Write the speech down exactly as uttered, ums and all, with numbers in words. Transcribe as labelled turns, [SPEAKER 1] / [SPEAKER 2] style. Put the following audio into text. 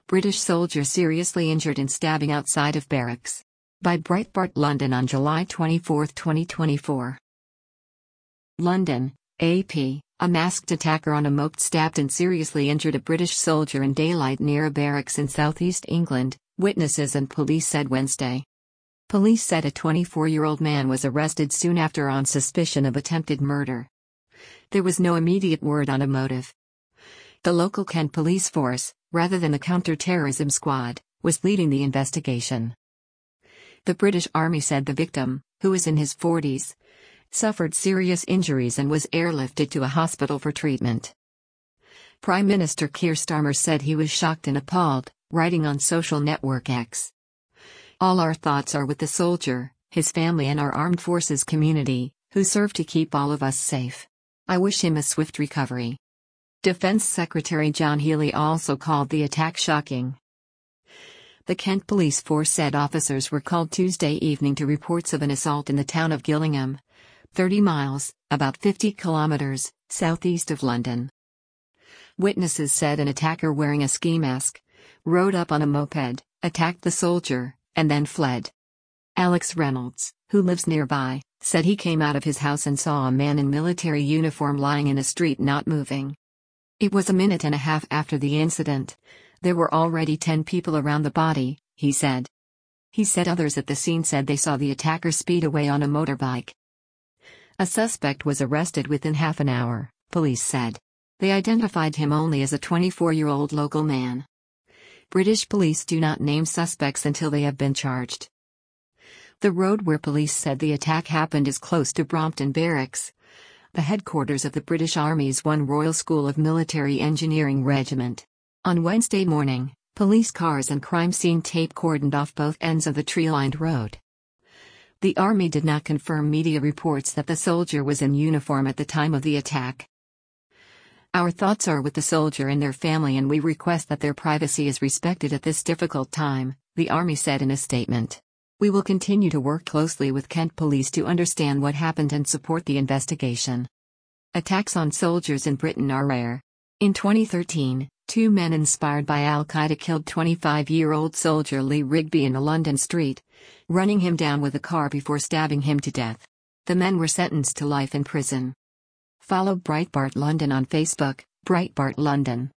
[SPEAKER 1] British soldier seriously injured in stabbing outside of barracks. By Breitbart London on July twenty-fourth, twenty twenty-four. London, A P. A masked attacker on a moped stabbed and seriously injured a British soldier in daylight near a barracks in southeast England, witnesses and police said Wednesday. Police said a twenty-four-year-old man was arrested soon after on suspicion of attempted murder. There was no immediate word on a motive. The local Kent police force, rather than a counter-terrorism squad, was leading the investigation. The British Army said the victim, who was in his forties, suffered serious injuries and was airlifted to a hospital for treatment. Prime Minister Keir Starmer said he was shocked and appalled, writing on social network X. "All our thoughts are with the soldier, his family and our armed forces community, who serve to keep all of us safe. I wish him a swift recovery." Defense Secretary John Healey also called the attack shocking. The Kent Police Force said officers were called Tuesday evening to reports of an assault in the town of Gillingham, thirty miles, about fifty kilometers, southeast of London. Witnesses said an attacker wearing a ski mask rode up on a moped, attacked the soldier, and then fled. Alex Reynolds, who lives nearby, said he came out of his house and saw a man in military uniform lying in a street not moving. "It was a minute and a half after the incident. There were already ten people around the body," he said. He said others at the scene said they saw the attacker speed away on a motorbike. A suspect was arrested within half an hour, police said. They identified him only as a twenty-four-year-old local man. British police do not name suspects until they have been charged. The road where police said the attack happened is close to Brompton Barracks, the headquarters of the British Army's One Royal School of Military Engineering Regiment. On Wednesday morning, police cars and crime scene tape cordoned off both ends of the tree-lined road. The Army did not confirm media reports that the soldier was in uniform at the time of the attack. "Our thoughts are with the soldier and their family, and we request that their privacy is respected at this difficult time," the Army said in a statement. "We will continue to work closely with Kent Police to understand what happened and support the investigation." Attacks on soldiers in Britain are rare. In twenty thirteen, two men inspired by Al-Qaeda killed twenty-five-year-old soldier Lee Rigby in a London street, running him down with a car before stabbing him to death. The men were sentenced to life in prison. Follow Breitbart London on Facebook, Breitbart London.